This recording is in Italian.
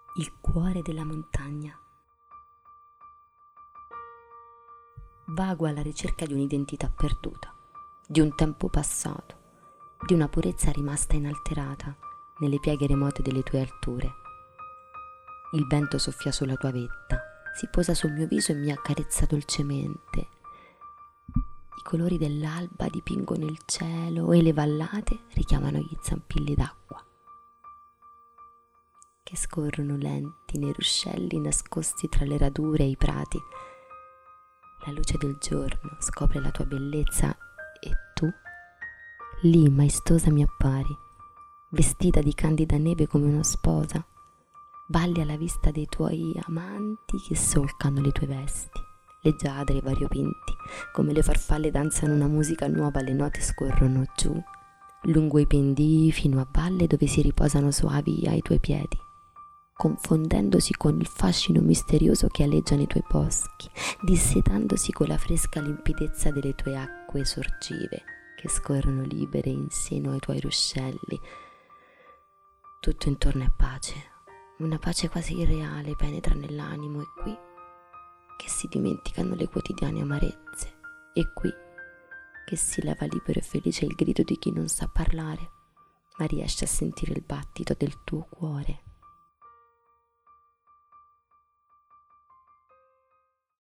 il cuore della montagna. Vago alla ricerca di un'identità perduta, di un tempo passato, di una purezza rimasta inalterata nelle pieghe remote delle tue alture. Il vento soffia sulla tua vetta, si posa sul mio viso e mi accarezza dolcemente. I colori dell'alba dipingono il cielo e le vallate richiamano gli zampilli d'acqua che scorrono lenti nei ruscelli nascosti tra le radure e i prati. La luce del giorno scopre la tua bellezza e tu, lì maestosa, mi appari, vestita di candida neve come una sposa. Balli alla vista dei tuoi amanti che solcano le tue vesti. Leggiadre variopinti, come le farfalle danzano una musica nuova, le note scorrono giù, lungo i pendii fino a valle dove si riposano suavi ai tuoi piedi, confondendosi con il fascino misterioso che aleggia nei tuoi boschi, dissetandosi con la fresca limpidezza delle tue acque sorgive che scorrono libere in seno ai tuoi ruscelli. Tutto intorno è pace, una pace quasi irreale penetra nell'animo, e qui che si dimenticano le quotidiane amarezze, e qui che si leva libero e felice il grido di chi non sa parlare, ma riesce a sentire il battito del tuo cuore.